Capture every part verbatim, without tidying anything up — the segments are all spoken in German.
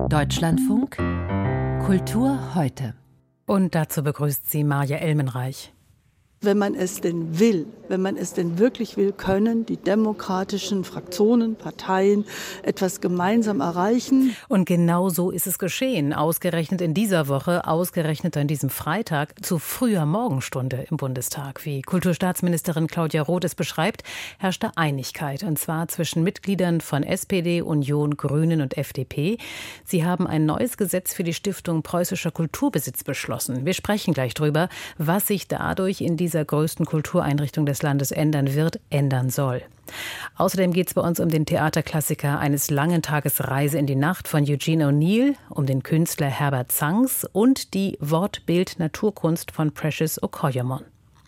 Deutschlandfunk Kultur heute. Und dazu begrüßt sie Maja Elmenreich. Wenn man es denn will, wenn man es denn wirklich will, können die demokratischen Fraktionen, Parteien etwas gemeinsam erreichen. Und genau so ist es geschehen. Ausgerechnet in dieser Woche, ausgerechnet an diesem Freitag, zu früher Morgenstunde im Bundestag. Wie Kulturstaatsministerin Claudia Roth es beschreibt, herrschte Einigkeit. Und zwar zwischen Mitgliedern von S P D, Union, Grünen und F D P. Sie haben ein neues Gesetz für die Stiftung Preußischer Kulturbesitz beschlossen. Wir sprechen gleich drüber, was sich dadurch in dieser größten Kultureinrichtung des Landes ändern wird, ändern soll. Außerdem geht es bei uns um den Theaterklassiker Eines langen Tages Reise in die Nacht von Eugene O'Neill, um den Künstler Herbert Zangs und die Wort-Bild-Naturkunst von Precious Okoyomon.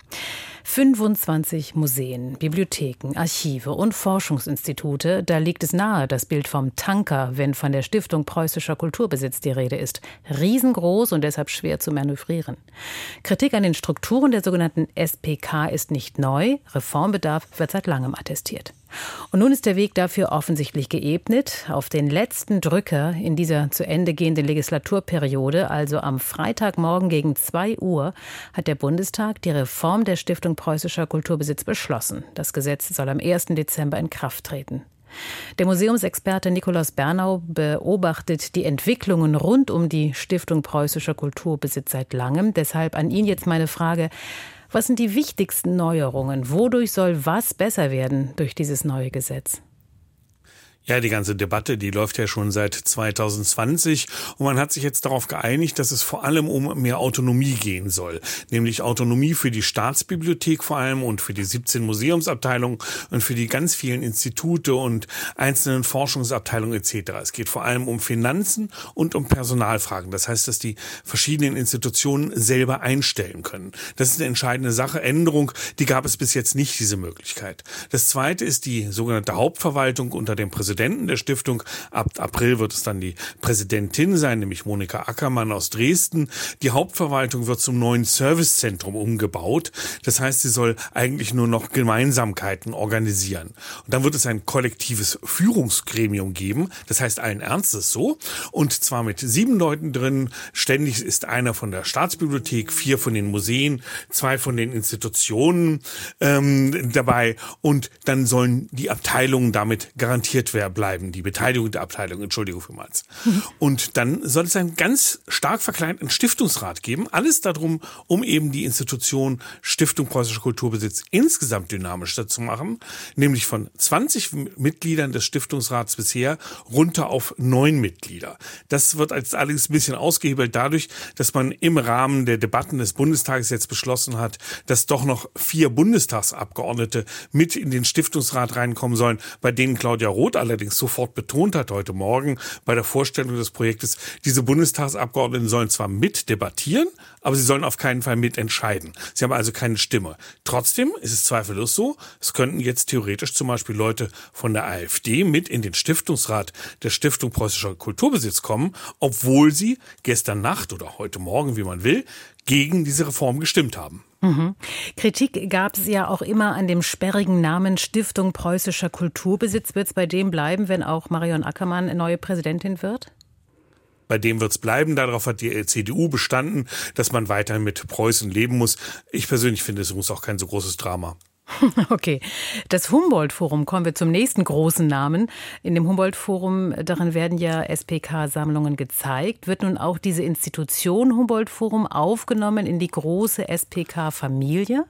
fünfundzwanzig Museen, Bibliotheken, Archive und Forschungsinstitute. Da liegt es nahe, das Bild vom Tanker, wenn von der Stiftung Preußischer Kulturbesitz die Rede ist. Riesengroß und deshalb schwer zu manövrieren. Kritik an den Strukturen der sogenannten S P K ist nicht neu. Reformbedarf wird seit langem attestiert. Und nun ist der Weg dafür offensichtlich geebnet. Auf den letzten Drücker in dieser zu Ende gehenden Legislaturperiode, also am Freitagmorgen gegen zwei Uhr, hat der Bundestag die Reform der Stiftung Preußischer Kulturbesitz beschlossen. Das Gesetz soll am ersten Dezember in Kraft treten. Der Museumsexperte Nikolaus Bernau beobachtet die Entwicklungen rund um die Stiftung Preußischer Kulturbesitz seit langem. Deshalb an ihn jetzt meine Frage: Was sind die wichtigsten Neuerungen? Wodurch soll was besser werden durch dieses neue Gesetz? Ja, die ganze Debatte, die läuft ja schon seit zwanzig zwanzig und man hat sich jetzt darauf geeinigt, dass es vor allem um mehr Autonomie gehen soll. Nämlich Autonomie für die Staatsbibliothek vor allem und für die siebzehn Museumsabteilungen und für die ganz vielen Institute und einzelnen Forschungsabteilungen et cetera. Es geht vor allem um Finanzen und um Personalfragen. Das heißt, dass die verschiedenen Institutionen selber einstellen können. Das ist eine entscheidende Sache. Änderung, die gab es bis jetzt nicht, diese Möglichkeit. Das zweite ist die sogenannte Hauptverwaltung unter dem Präsidenten der Stiftung. Ab April wird es dann die Präsidentin sein, nämlich Monika Ackermann aus Dresden. Die Hauptverwaltung wird zum neuen Servicezentrum umgebaut. Das heißt, sie soll eigentlich nur noch Gemeinsamkeiten organisieren. Und dann wird es ein kollektives Führungsgremium geben. Das heißt allen Ernstes so. Und zwar mit sieben Leuten drin. Ständig ist einer von der Staatsbibliothek, vier von den Museen, zwei von den Institutionen ähm, dabei. Und dann sollen die Abteilungen damit garantiert werden bleiben, die Beteiligung der Abteilung, Entschuldigung vielmals. Und dann soll es einen ganz stark verkleinerten Stiftungsrat geben, alles darum, um eben die Institution Stiftung Preußischer Kulturbesitz insgesamt dynamischer zu machen, nämlich von zwanzig Mitgliedern des Stiftungsrats bisher runter auf neun Mitglieder. Das wird als allerdings ein bisschen ausgehebelt dadurch, dass man im Rahmen der Debatten des Bundestages jetzt beschlossen hat, dass doch noch vier Bundestagsabgeordnete mit in den Stiftungsrat reinkommen sollen, bei denen Claudia Roth allerdings sofort betont hat heute Morgen bei der Vorstellung des Projektes, diese Bundestagsabgeordneten sollen zwar mit debattieren, aber sie sollen auf keinen Fall mit entscheiden. Sie haben also keine Stimme. Trotzdem ist es zweifellos so, es könnten jetzt theoretisch zum Beispiel Leute von der AfD mit in den Stiftungsrat der Stiftung Preußischer Kulturbesitz kommen, obwohl sie gestern Nacht oder heute Morgen, wie man will, gegen diese Reform gestimmt haben. Mhm. Kritik gab es ja auch immer an dem sperrigen Namen Stiftung Preußischer Kulturbesitz. Wird es bei dem bleiben, wenn auch Marion Ackermann neue Präsidentin wird? Bei dem wird es bleiben. Darauf hat die C D U bestanden, dass man weiterhin mit Preußen leben muss. Ich persönlich finde, es muss auch kein so großes Drama. Okay. Das Humboldt-Forum, kommen wir zum nächsten großen Namen. In dem Humboldt-Forum, darin werden ja S P K-Sammlungen gezeigt. Wird nun auch diese Institution Humboldt-Forum aufgenommen in die große S P K-Familie?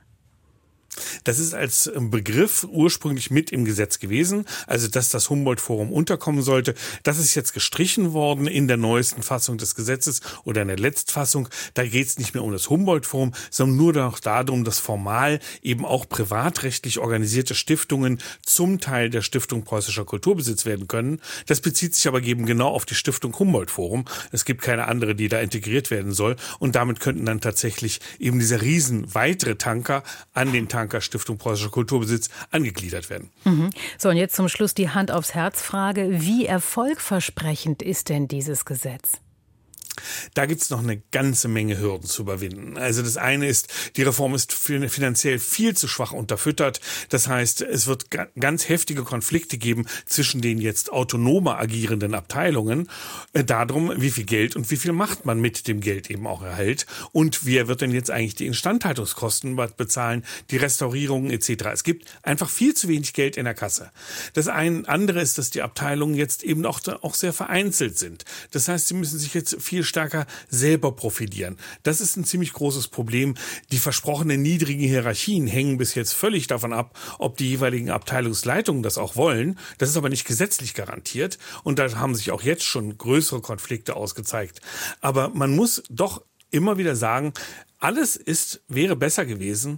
Das ist als Begriff ursprünglich mit im Gesetz gewesen, also dass das Humboldt-Forum unterkommen sollte. Das ist jetzt gestrichen worden in der neuesten Fassung des Gesetzes oder in der Letztfassung. Da geht es nicht mehr um das Humboldt-Forum, sondern nur noch darum, dass formal eben auch privatrechtlich organisierte Stiftungen zum Teil der Stiftung Preußischer Kulturbesitz werden können. Das bezieht sich aber eben genau auf die Stiftung Humboldt-Forum. Es gibt keine andere, die da integriert werden soll. Und damit könnten dann tatsächlich eben dieser riesen weitere Tanker an den Tanker Stiftung Preußischer Kulturbesitz angegliedert werden. Mhm. So, und jetzt zum Schluss die Hand aufs Herz Frage. Wie erfolgversprechend ist denn dieses Gesetz? Da gibt's noch eine ganze Menge Hürden zu überwinden. Also das eine ist, die Reform ist finanziell viel zu schwach unterfüttert. Das heißt, es wird ganz heftige Konflikte geben zwischen den jetzt autonomer agierenden Abteilungen, äh, darum, wie viel Geld und wie viel Macht man mit dem Geld eben auch erhält und wer wird denn jetzt eigentlich die Instandhaltungskosten bezahlen, die Restaurierungen et cetera. Es gibt einfach viel zu wenig Geld in der Kasse. Das eine andere ist, dass die Abteilungen jetzt eben auch, auch sehr vereinzelt sind. Das heißt, sie müssen sich jetzt viel stärker selber profilieren. Das ist ein ziemlich großes Problem. Die versprochenen niedrigen Hierarchien hängen bis jetzt völlig davon ab, ob die jeweiligen Abteilungsleitungen das auch wollen. Das ist aber nicht gesetzlich garantiert und da haben sich auch jetzt schon größere Konflikte ausgezeigt. Aber man muss doch immer wieder sagen, alles ist, wäre besser gewesen.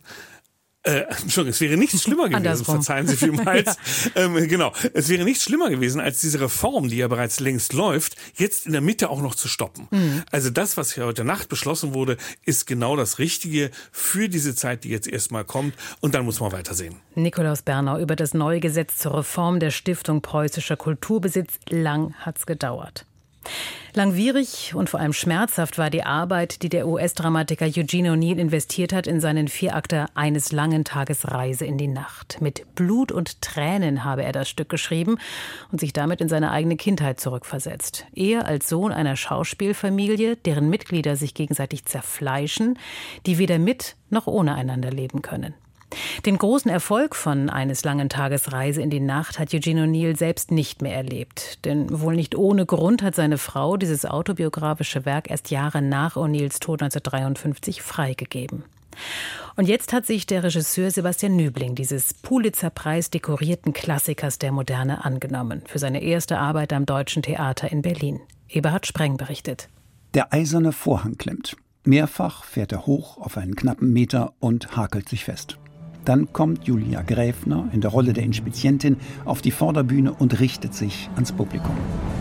Äh, Entschuldigung, es wäre nichts schlimmer gewesen, Andersrum. verzeihen Sie vielmals. ja. ähm, genau, es wäre nichts schlimmer gewesen, als diese Reform, die ja bereits längst läuft, jetzt in der Mitte auch noch zu stoppen. Mhm. Also das, was hier heute Nacht beschlossen wurde, ist genau das Richtige für diese Zeit, die jetzt erstmal kommt. Und dann muss man weitersehen. Nikolaus Bernau über das neue Gesetz zur Reform der Stiftung Preußischer Kulturbesitz. Lang hat's gedauert. Langwierig und vor allem schmerzhaft war die Arbeit, die der U S-Dramatiker Eugene O'Neill investiert hat in seinen Vierakter Eines langen Tages Reise in die Nacht. Mit Blut und Tränen habe er das Stück geschrieben und sich damit in seine eigene Kindheit zurückversetzt. Er als Sohn einer Schauspielfamilie, deren Mitglieder sich gegenseitig zerfleischen, die weder mit noch ohne einander leben können. Den großen Erfolg von Eines langen Tages Reise in die Nacht hat Eugene O'Neill selbst nicht mehr erlebt. Denn wohl nicht ohne Grund hat seine Frau dieses autobiografische Werk erst Jahre nach O'Neills Tod neunzehnhundertdreiundfünfzig freigegeben. Und jetzt hat sich der Regisseur Sebastian Nübling dieses Pulitzer-Preis dekorierten Klassikers der Moderne angenommen. Für seine erste Arbeit am Deutschen Theater in Berlin. Eberhard Spreng berichtet. Der eiserne Vorhang klemmt. Mehrfach fährt er hoch auf einen knappen Meter und hakelt sich fest. Dann kommt Julia Gräfner in der Rolle der Inspizientin auf die Vorderbühne und richtet sich ans Publikum.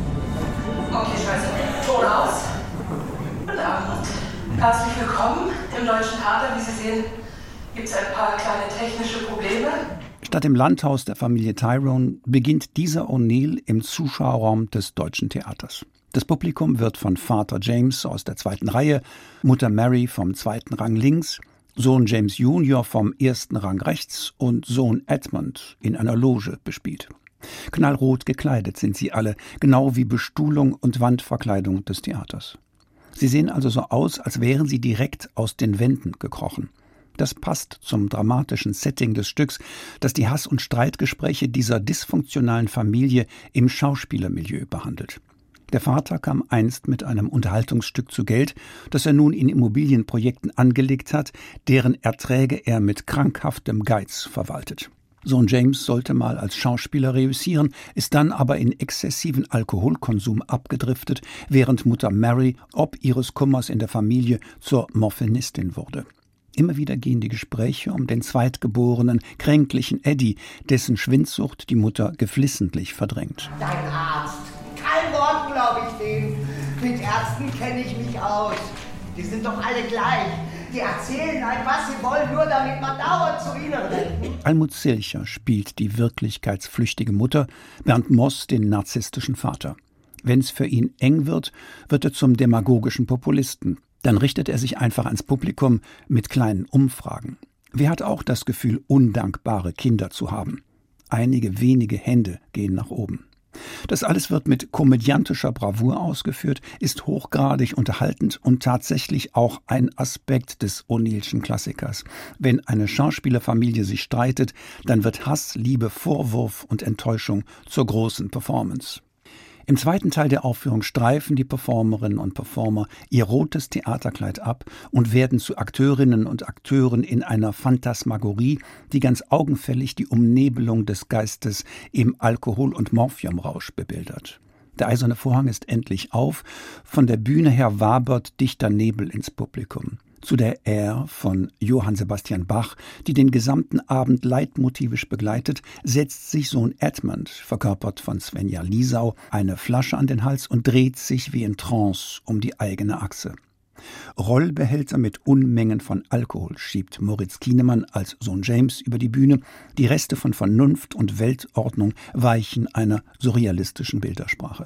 Okay, Scheiße. Ton aus. Guten Abend. Herzlich willkommen im Deutschen Theater. Wie Sie sehen, gibt es ein paar kleine technische Probleme. Statt im Landhaus der Familie Tyrone beginnt dieser O'Neill im Zuschauerraum des Deutschen Theaters. Das Publikum wird von Vater James aus der zweiten Reihe, Mutter Mary vom zweiten Rang links, Sohn James Junior vom ersten Rang rechts und Sohn Edmund in einer Loge bespielt. Knallrot gekleidet sind sie alle, genau wie Bestuhlung und Wandverkleidung des Theaters. Sie sehen also so aus, als wären sie direkt aus den Wänden gekrochen. Das passt zum dramatischen Setting des Stücks, das die Hass- und Streitgespräche dieser dysfunktionalen Familie im Schauspielermilieu behandelt. Der Vater kam einst mit einem Unterhaltungsstück zu Geld, das er nun in Immobilienprojekten angelegt hat, deren Erträge er mit krankhaftem Geiz verwaltet. Sohn James sollte mal als Schauspieler reüssieren, ist dann aber in exzessiven Alkoholkonsum abgedriftet, während Mutter Mary ob ihres Kummers in der Familie zur Morphinistin wurde. Immer wieder gehen die Gespräche um den zweitgeborenen, kränklichen Eddie, dessen Schwindsucht die Mutter geflissentlich verdrängt. Dein Arzt. Kein Wort glaube ich denen. Mit Ärzten kenne ich mich aus. Die sind doch alle gleich. Die erzählen halt, was sie wollen, nur damit man dauernd zu ihnen rennt. Almut Zilcher spielt die wirklichkeitsflüchtige Mutter, Bernd Moss den narzisstischen Vater. Wenn es für ihn eng wird, wird er zum demagogischen Populisten. Dann richtet er sich einfach ans Publikum mit kleinen Umfragen. Wer hat auch das Gefühl, undankbare Kinder zu haben? Einige wenige Hände gehen nach oben. Das alles wird mit komödiantischer Bravour ausgeführt, ist hochgradig unterhaltend und tatsächlich auch ein Aspekt des O'Neillschen Klassikers. Wenn eine Schauspielerfamilie sich streitet, dann wird Hass, Liebe, Vorwurf und Enttäuschung zur großen Performance. Im zweiten Teil der Aufführung streifen die Performerinnen und Performer ihr rotes Theaterkleid ab und werden zu Akteurinnen und Akteuren in einer Phantasmagorie, die ganz augenfällig die Umnebelung des Geistes im Alkohol- und Morphiumrausch bebildert. Der eiserne Vorhang ist endlich auf, von der Bühne her wabert dichter Nebel ins Publikum. Zu der Air von Johann Sebastian Bach, die den gesamten Abend leitmotivisch begleitet, setzt sich Sohn Edmund, verkörpert von Svenja Liesau, eine Flasche an den Hals und dreht sich wie in Trance um die eigene Achse. Rollbehälter mit Unmengen von Alkohol schiebt Moritz Kienemann als Sohn James über die Bühne. Die Reste von Vernunft und Weltordnung weichen einer surrealistischen Bildersprache.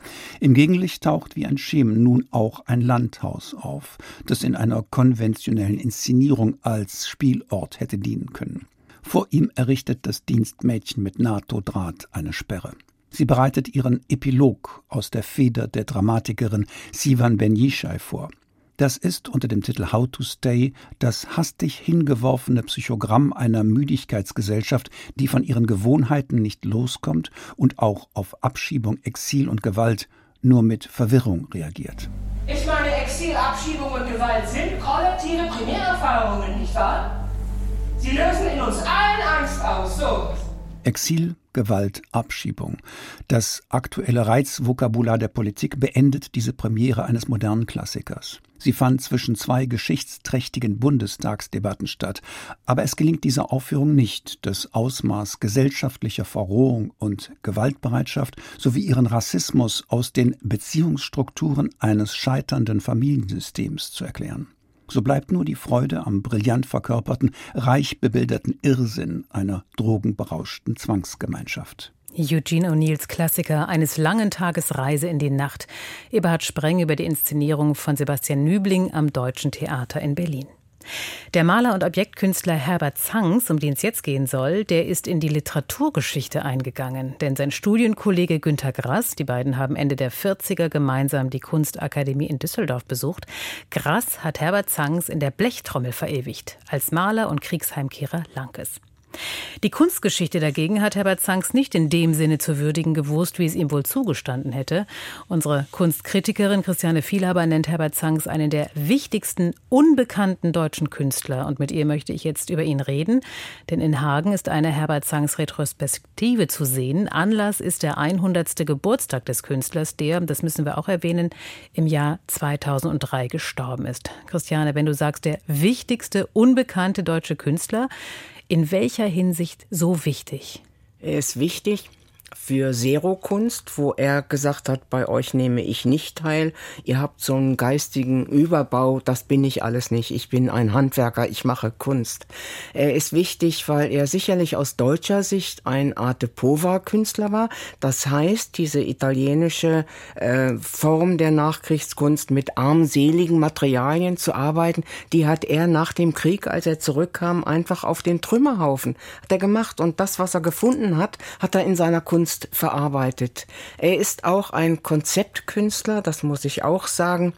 Im Gegenlicht taucht wie ein Schemen nun auch ein Landhaus auf, das in einer konventionellen Inszenierung als Spielort hätte dienen können. Vor ihm errichtet das Dienstmädchen mit NATO-Draht eine Sperre. Sie bereitet ihren Epilog aus der Feder der Dramatikerin Sivan Ben-Yishai vor. Das ist unter dem Titel How to Stay das hastig hingeworfene Psychogramm einer Müdigkeitsgesellschaft, die von ihren Gewohnheiten nicht loskommt und auch auf Abschiebung, Exil und Gewalt nur mit Verwirrung reagiert. Ich meine, Exil, Abschiebung und Gewalt sind kollektive Primärerfahrungen, nicht wahr? Sie lösen in uns allen Angst aus, so. Exil, Gewalt, Abschiebung. Das aktuelle Reizvokabular der Politik beendet diese Premiere eines modernen Klassikers. Sie fand zwischen zwei geschichtsträchtigen Bundestagsdebatten statt. Aber es gelingt dieser Aufführung nicht, das Ausmaß gesellschaftlicher Verrohung und Gewaltbereitschaft sowie ihren Rassismus aus den Beziehungsstrukturen eines scheiternden Familiensystems zu erklären. So bleibt nur die Freude am brillant verkörperten, reich bebilderten Irrsinn einer drogenberauschten Zwangsgemeinschaft. Eugene O'Neills Klassiker Eines langen Tages Reise in die Nacht. Eberhard Spreng über die Inszenierung von Sebastian Nübling am Deutschen Theater in Berlin. Der Maler und Objektkünstler Herbert Zangs, um den es jetzt gehen soll, der ist in die Literaturgeschichte eingegangen. Denn sein Studienkollege Günter Grass, die beiden haben Ende der vierziger gemeinsam die Kunstakademie in Düsseldorf besucht. Grass hat Herbert Zangs in der Blechtrommel verewigt, als Maler und Kriegsheimkehrer Lankes. Die Kunstgeschichte dagegen hat Herbert Zangs nicht in dem Sinne zu würdigen gewusst, wie es ihm wohl zugestanden hätte. Unsere Kunstkritikerin Christiane Vielhaber nennt Herbert Zangs einen der wichtigsten unbekannten deutschen Künstler. Und mit ihr möchte ich jetzt über ihn reden. Denn in Hagen ist eine Herbert Zangs Retrospektive zu sehen. Anlass ist der hundertste Geburtstag des Künstlers, der, das müssen wir auch erwähnen, im Jahr zweitausenddrei gestorben ist. Christiane, wenn du sagst, der wichtigste unbekannte deutsche Künstler, in welcher Hinsicht so wichtig? Er ist wichtig für Zero-Kunst, wo er gesagt hat, bei euch nehme ich nicht teil. Ihr habt so einen geistigen Überbau, das bin ich alles nicht. Ich bin ein Handwerker, ich mache Kunst. Er ist wichtig, weil er sicherlich aus deutscher Sicht ein Arte Povera-Künstler war. Das heißt, diese italienische äh, Form der Nachkriegskunst mit armseligen Materialien zu arbeiten, die hat er nach dem Krieg, als er zurückkam, einfach auf den Trümmerhaufen hat er gemacht. Und das, was er gefunden hat, hat er in seiner Kunst verarbeitet. Er ist auch ein Konzeptkünstler, das muss ich auch sagen.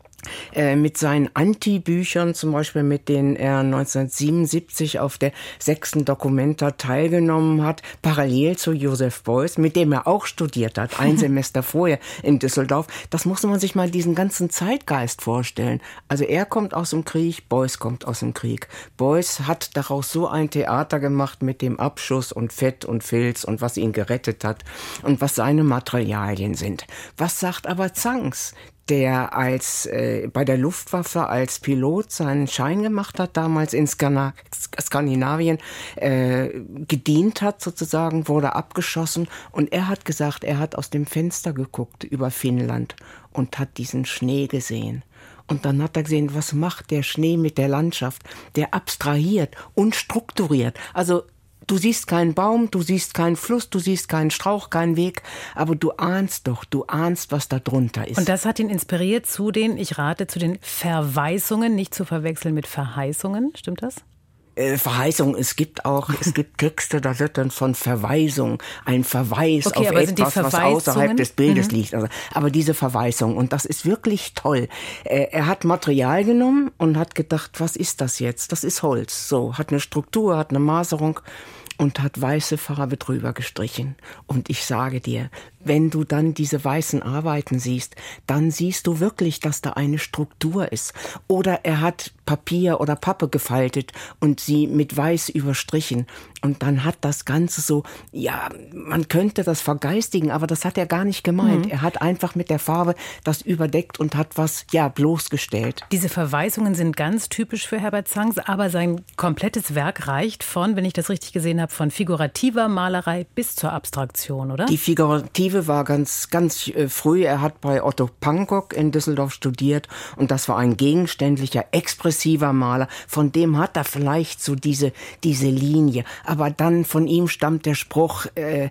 Äh, mit seinen Anti-Büchern, zum Beispiel mit denen er neunzehnhundertsiebenundsiebzig auf der sechsten Documenta teilgenommen hat, parallel zu Joseph Beuys, mit dem er auch studiert hat, ein Semester vorher in Düsseldorf. Das muss man sich mal diesen ganzen Zeitgeist vorstellen. Also er kommt aus dem Krieg, Beuys kommt aus dem Krieg. Beuys hat daraus so ein Theater gemacht mit dem Abschuss und Fett und Filz und was ihn gerettet hat und was seine Materialien sind. Was sagt aber Zangs, der als äh, bei der Luftwaffe als Pilot seinen Schein gemacht hat, damals in Skana- Skandinavien äh, gedient hat sozusagen, wurde abgeschossen und er hat gesagt, er hat aus dem Fenster geguckt über Finnland und hat diesen Schnee gesehen. Und dann hat er gesehen, was macht der Schnee mit der Landschaft? Der abstrahiert und strukturiert. Also du siehst keinen Baum, du siehst keinen Fluss, du siehst keinen Strauch, keinen Weg, aber du ahnst doch, du ahnst, was da drunter ist. Und das hat ihn inspiriert zu den, ich rate, zu den Verweisungen, nicht zu verwechseln mit Verheißungen, stimmt das? Äh, Verheißung, es gibt auch, es gibt Texte, da wird dann von Verweisung, ein Verweis okay, auf etwas, was außerhalb des Bildes mhm. liegt. Also, aber diese Verweisung, und das ist wirklich toll. Äh, er hat Material genommen und hat gedacht, was ist das jetzt? Das ist Holz. So, hat eine Struktur, hat eine Maserung und hat weiße Farbe drüber gestrichen. Und ich sage dir, wenn du dann diese weißen Arbeiten siehst, dann siehst du wirklich, dass da eine Struktur ist. Oder er hat Papier oder Pappe gefaltet und sie mit weiß überstrichen. Und dann hat das Ganze so, ja, man könnte das vergeistigen, aber das hat er gar nicht gemeint. Mhm. Er hat einfach mit der Farbe das überdeckt und hat was, ja, bloßgestellt. Diese Verweisungen sind ganz typisch für Herbert Zangs, aber sein komplettes Werk reicht von, wenn ich das richtig gesehen habe, von figurativer Malerei bis zur Abstraktion, oder? Die figurative war ganz, ganz äh, früh. Er hat bei Otto Pankok in Düsseldorf studiert und das war ein gegenständlicher, expressiver Maler. Von dem hat er vielleicht so diese, diese Linie. Aber dann von ihm stammt der Spruch, äh,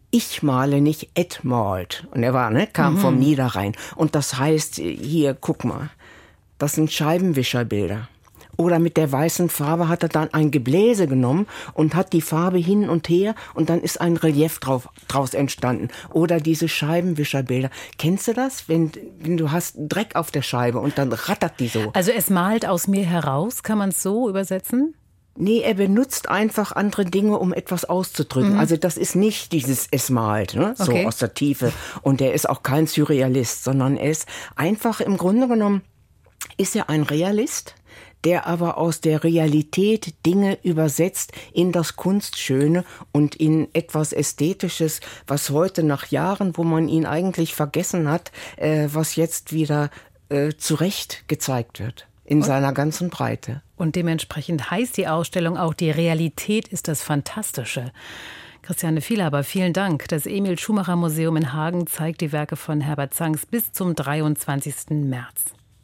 ich male nicht, Ed malt. Und er war, ne, kam mhm. vom Niederrhein. Und das heißt, hier, guck mal, das sind Scheibenwischerbilder. Oder mit der weißen Farbe hat er dann ein Gebläse genommen und hat die Farbe hin und her und dann ist ein Relief drauf, draus entstanden. Oder diese Scheibenwischerbilder. Kennst du das? Wenn, wenn du hast Dreck auf der Scheibe und dann rattert die so. Also es malt aus mir heraus, kann man es so übersetzen? Nee, er benutzt einfach andere Dinge, um etwas auszudrücken. Mhm. Also das ist nicht dieses es malt, ne? So okay. Aus der Tiefe. Und er ist auch kein Surrealist, sondern er ist einfach, im Grunde genommen, ist er ein Realist, der aber aus der Realität Dinge übersetzt in das Kunstschöne und in etwas Ästhetisches, was heute nach Jahren, wo man ihn eigentlich vergessen hat, äh, was jetzt wieder äh, zurecht gezeigt wird. In und, seiner ganzen Breite. Und dementsprechend heißt die Ausstellung auch, die Realität ist das Fantastische. Christiane Vielhaber, vielen Dank. Das Emil-Schumacher-Museum in Hagen zeigt die Werke von Herbert Zangs bis zum dreiundzwanzigsten März.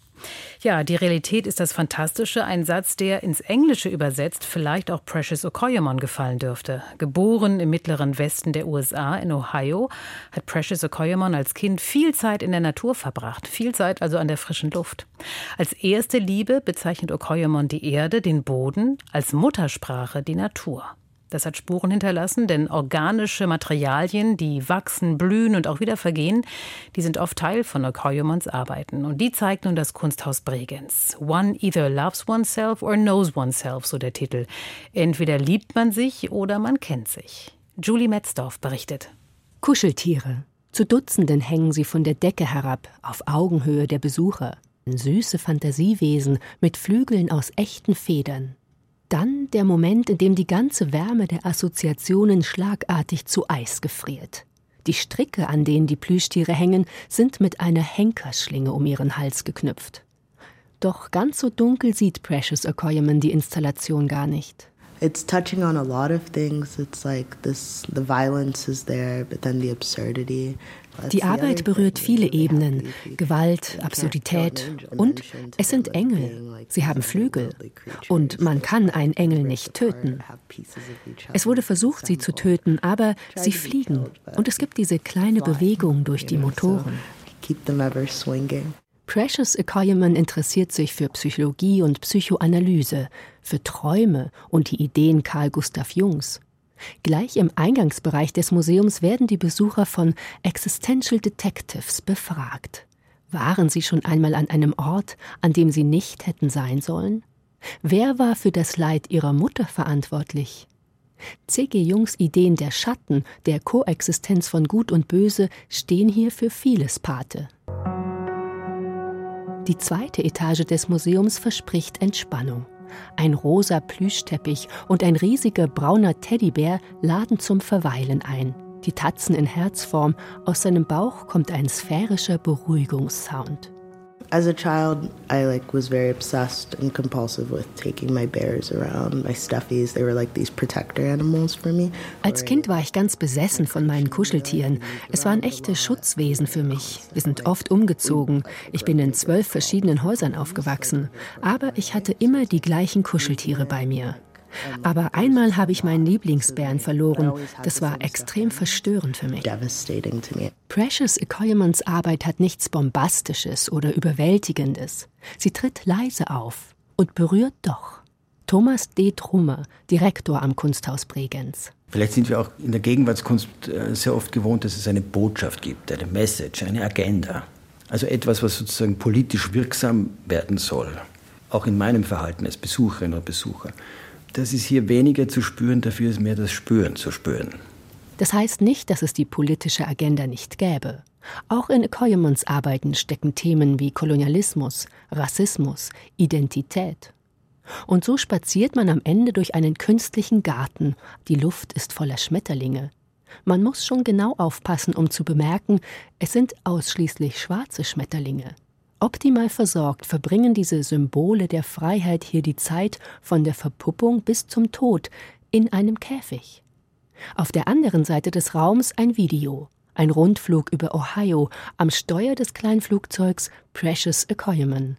Ja, die Realität ist das Fantastische, ein Satz, der ins Englische übersetzt vielleicht auch Precious Okoyemon gefallen dürfte. Geboren im mittleren Westen der U S A in Ohio, hat Precious Okoyemon als Kind viel Zeit in der Natur verbracht, viel Zeit also an der frischen Luft. Als erste Liebe bezeichnet Okoyemon die Erde, den Boden, als Muttersprache die Natur. Das hat Spuren hinterlassen, denn organische Materialien, die wachsen, blühen und auch wieder vergehen, die sind oft Teil von Okoyemons Arbeiten. Und die zeigt nun das Kunsthaus Bregenz. One either loves oneself or knows oneself, so der Titel. Entweder liebt man sich oder man kennt sich. Julie Metzdorf berichtet. Kuscheltiere. Zu Dutzenden hängen sie von der Decke herab, auf Augenhöhe der Besucher. Süße Fantasiewesen mit Flügeln aus echten Federn. Dann der Moment, in dem die ganze Wärme der Assoziationen schlagartig zu Eis gefriert. Die Stricke, an denen die Plüschtiere hängen, sind mit einer Henkerschlinge um ihren Hals geknüpft. Doch ganz so dunkel sieht Precious Okoyemon die Installation gar nicht. It's touching on a lot of things. It's like this, the violence is there, but then the absurdity. Die Arbeit berührt viele Ebenen. Gewalt, Absurdität und es sind Engel. Sie haben Flügel. Und man kann einen Engel nicht töten. Es wurde versucht, sie zu töten, aber sie fliegen. Und es gibt diese kleine Bewegung durch die Motoren. Precious Okoyemon interessiert sich für Psychologie und Psychoanalyse, für Träume und die Ideen Carl Gustav Jungs. Gleich im Eingangsbereich des Museums werden die Besucher von Existential Detectives befragt. Waren sie schon einmal an einem Ort, an dem sie nicht hätten sein sollen? Wer war für das Leid ihrer Mutter verantwortlich? C G Jungs Ideen der Schatten, der Koexistenz von Gut und Böse stehen hier für vieles Pate. Die zweite Etage des Museums verspricht Entspannung. Ein rosa Plüschteppich und ein riesiger brauner Teddybär laden zum Verweilen ein. Die Tatzen in Herzform, aus seinem Bauch kommt ein sphärischer Beruhigungssound. As a child, I like was very obsessed and compulsive with taking my bears around, my stuffies. They were like these protector animals for me. Als Kind war ich ganz besessen von meinen Kuscheltieren. Es waren echte Schutzwesen für mich. Wir sind oft umgezogen. Ich bin in zwölf verschiedenen Häusern aufgewachsen. Aber ich hatte immer die gleichen Kuscheltiere bei mir. Aber einmal habe ich meinen Lieblingsbären verloren. Das war extrem verstörend für mich. Precious Okoyemons Arbeit hat nichts Bombastisches oder Überwältigendes. Sie tritt leise auf und berührt doch. Thomas D. Trummer, Direktor am Kunsthaus Bregenz. Vielleicht sind wir auch in der Gegenwartskunst sehr oft gewohnt, dass es eine Botschaft gibt, eine Message, eine Agenda. Also etwas, was sozusagen politisch wirksam werden soll. Auch in meinem Verhalten als Besucherin oder Besucher. Das ist hier weniger zu spüren, dafür ist mehr das Spüren zu spüren. Das heißt nicht, dass es die politische Agenda nicht gäbe. Auch in Okoyemons Arbeiten stecken Themen wie Kolonialismus, Rassismus, Identität. Und so spaziert man am Ende durch einen künstlichen Garten. Die Luft ist voller Schmetterlinge. Man muss schon genau aufpassen, um zu bemerken, es sind ausschließlich schwarze Schmetterlinge. Optimal versorgt verbringen diese Symbole der Freiheit hier die Zeit von der Verpuppung bis zum Tod in einem Käfig. Auf der anderen Seite des Raums ein Video, ein Rundflug über Ohio am Steuer des Kleinflugzeugs Precious Okoyemon.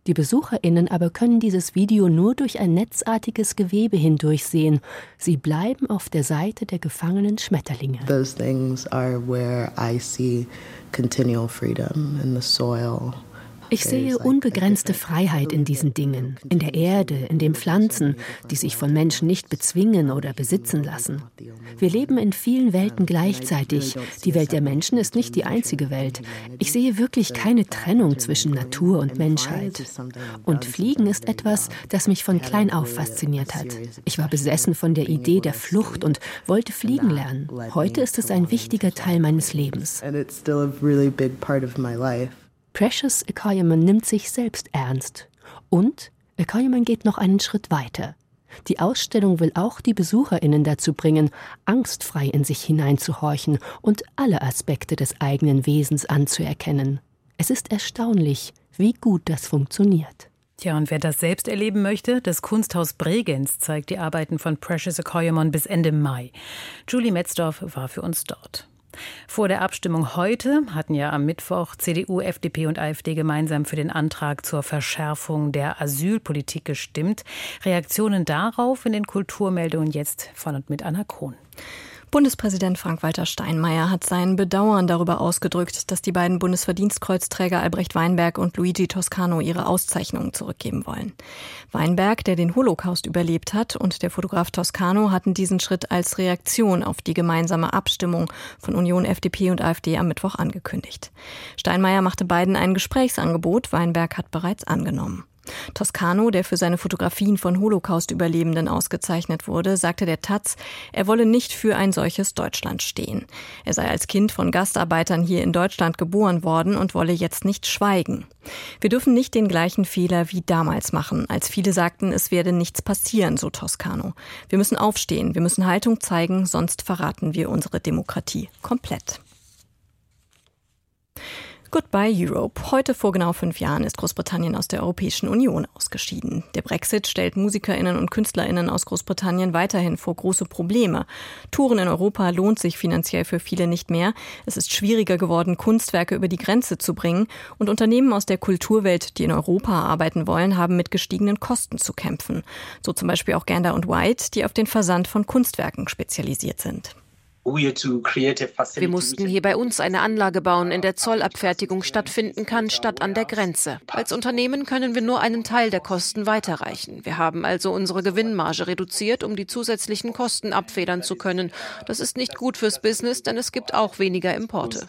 Die BesucherInnen aber können dieses Video nur durch ein netzartiges Gewebe hindurchsehen. Sie bleiben auf der Seite der gefangenen Schmetterlinge. Those things are where I see continual freedom in the soil. Ich sehe unbegrenzte Freiheit in diesen Dingen, in der Erde, in den Pflanzen, die sich von Menschen nicht bezwingen oder besitzen lassen. Wir leben in vielen Welten gleichzeitig. Die Welt der Menschen ist nicht die einzige Welt. Ich sehe wirklich keine Trennung zwischen Natur und Menschheit. Und Fliegen ist etwas, das mich von klein auf fasziniert hat. Ich war besessen von der Idee der Flucht und wollte fliegen lernen. Heute ist es ein wichtiger Teil meines Lebens. Precious Ekoyeman nimmt sich selbst ernst. Und Ekoyeman geht noch einen Schritt weiter. Die Ausstellung will auch die BesucherInnen dazu bringen, angstfrei in sich hineinzuhorchen und alle Aspekte des eigenen Wesens anzuerkennen. Es ist erstaunlich, wie gut das funktioniert. Tja, und wer das selbst erleben möchte, das Kunsthaus Bregenz zeigt die Arbeiten von Precious Ekoyeman bis Ende Mai. Julie Metzdorf war für uns dort. Vor der Abstimmung heute hatten ja am Mittwoch C D U, F D P und AfD gemeinsam für den Antrag zur Verschärfung der Asylpolitik gestimmt. Reaktionen darauf in den Kulturmeldungen jetzt von und mit Anna Krohn. Bundespräsident Frank-Walter Steinmeier hat sein Bedauern darüber ausgedrückt, dass die beiden Bundesverdienstkreuzträger Albrecht Weinberg und Luigi Toscano ihre Auszeichnungen zurückgeben wollen. Weinberg, der den Holocaust überlebt hat, und der Fotograf Toscano hatten diesen Schritt als Reaktion auf die gemeinsame Abstimmung von Union, F D P und AfD am Mittwoch angekündigt. Steinmeier machte beiden ein Gesprächsangebot, Weinberg hat bereits angenommen. Toscano, der für seine Fotografien von Holocaust-Überlebenden ausgezeichnet wurde, sagte der Taz, er wolle nicht für ein solches Deutschland stehen. Er sei als Kind von Gastarbeitern hier in Deutschland geboren worden und wolle jetzt nicht schweigen. Wir dürfen nicht den gleichen Fehler wie damals machen, als viele sagten, es werde nichts passieren, so Toscano. Wir müssen aufstehen, wir müssen Haltung zeigen, sonst verraten wir unsere Demokratie komplett. Goodbye Europe. Heute vor genau fünf Jahren ist Großbritannien aus der Europäischen Union ausgeschieden. Der Brexit stellt MusikerInnen und KünstlerInnen aus Großbritannien weiterhin vor große Probleme. Touren in Europa lohnt sich finanziell für viele nicht mehr. Es ist schwieriger geworden, Kunstwerke über die Grenze zu bringen. Und Unternehmen aus der Kulturwelt, die in Europa arbeiten wollen, haben mit gestiegenen Kosten zu kämpfen. So zum Beispiel auch Gander und White, die auf den Versand von Kunstwerken spezialisiert sind. Wir mussten hier bei uns eine Anlage bauen, in der Zollabfertigung stattfinden kann, statt an der Grenze. Als Unternehmen können wir nur einen Teil der Kosten weiterreichen. Wir haben also unsere Gewinnmarge reduziert, um die zusätzlichen Kosten abfedern zu können. Das ist nicht gut fürs Business, denn es gibt auch weniger Importe.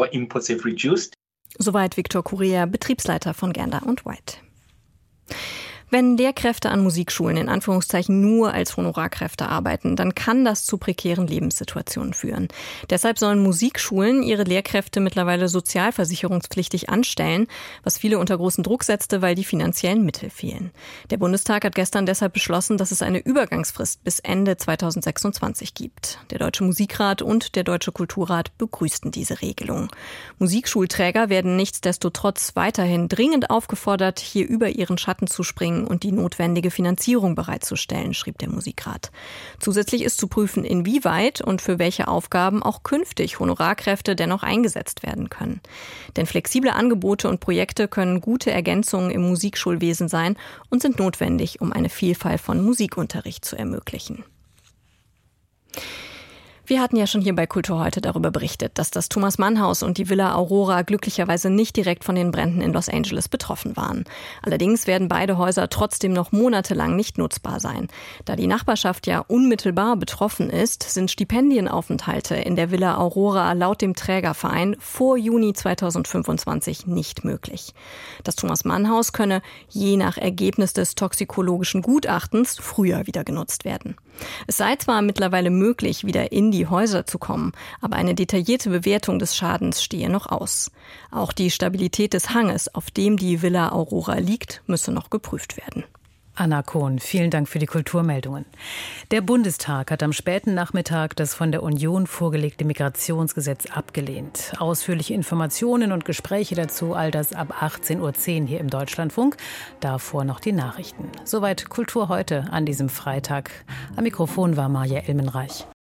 Soweit Viktor Kurier, Betriebsleiter von Gander und White. Wenn Lehrkräfte an Musikschulen in Anführungszeichen nur als Honorarkräfte arbeiten, dann kann das zu prekären Lebenssituationen führen. Deshalb sollen Musikschulen ihre Lehrkräfte mittlerweile sozialversicherungspflichtig anstellen, was viele unter großen Druck setzte, weil die finanziellen Mittel fehlen. Der Bundestag hat gestern deshalb beschlossen, dass es eine Übergangsfrist bis Ende zweitausendsechsundzwanzig gibt. Der Deutsche Musikrat und der Deutsche Kulturrat begrüßten diese Regelung. Musikschulträger werden nichtsdestotrotz weiterhin dringend aufgefordert, hier über ihren Schatten zu springen und die notwendige Finanzierung bereitzustellen, schrieb der Musikrat. Zusätzlich ist zu prüfen, inwieweit und für welche Aufgaben auch künftig Honorarkräfte dennoch eingesetzt werden können. Denn flexible Angebote und Projekte können gute Ergänzungen im Musikschulwesen sein und sind notwendig, um eine Vielfalt von Musikunterricht zu ermöglichen. Wir hatten ja schon hier bei Kultur heute darüber berichtet, dass das Thomas-Mann-Haus und die Villa Aurora glücklicherweise nicht direkt von den Bränden in Los Angeles betroffen waren. Allerdings werden beide Häuser trotzdem noch monatelang nicht nutzbar sein. Da die Nachbarschaft ja unmittelbar betroffen ist, sind Stipendienaufenthalte in der Villa Aurora laut dem Trägerverein vor Juni zweitausendfünfundzwanzig nicht möglich. Das Thomas-Mann-Haus könne je nach Ergebnis des toxikologischen Gutachtens früher wieder genutzt werden. Es sei zwar mittlerweile möglich, wieder in die Häuser zu kommen, aber eine detaillierte Bewertung des Schadens stehe noch aus. Auch die Stabilität des Hanges, auf dem die Villa Aurora liegt, müsse noch geprüft werden. Anna Kohn, vielen Dank für die Kulturmeldungen. Der Bundestag hat am späten Nachmittag das von der Union vorgelegte Migrationsgesetz abgelehnt. Ausführliche Informationen und Gespräche dazu, all das ab achtzehn Uhr zehn hier im Deutschlandfunk. Davor noch die Nachrichten. Soweit Kultur heute an diesem Freitag. Am Mikrofon war Maja Elmenreich.